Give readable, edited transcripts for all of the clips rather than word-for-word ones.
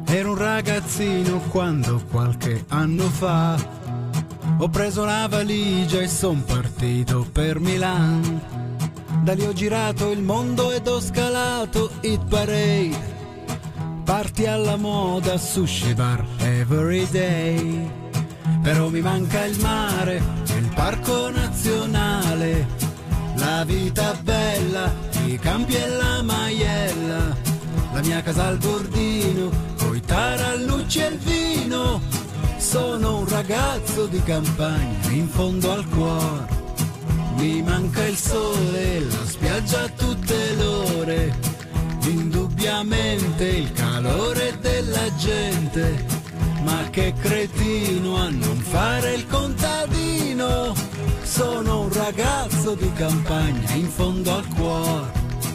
Ero un ragazzino quando qualche anno fa ho preso la valigia e son partito per Milan. Da lì ho girato il mondo ed ho scalato Hit Parade, party alla moda, sushi bar every day. Però mi manca il mare, il parco nazionale, la vita bella, i campi e la maiella, la mia casa al bordino, coi tarallucci e il vino. Sono un ragazzo di campagna in fondo al cuore, mi manca il sole, la spiaggia a tutte le ore, indubbiamente il calore della gente, ma che cretino a non fare il contadino. Sono un ragazzo di campagna in fondo al cuore.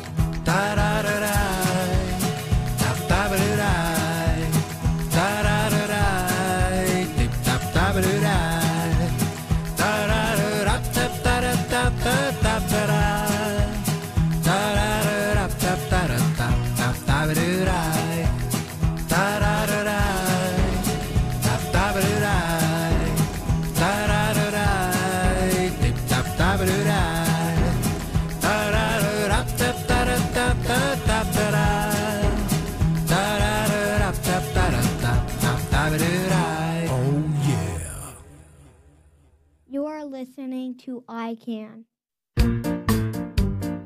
Tarararai, tattabarai, tarararai, tip-tattabarai, tarararattattaratatattarai, tarararattattaratatattarai, tarararai, tattabarai, tarararai, tip-tattabarai, tarararattattaratatattarai. Oh yeah. You are listening to I Can.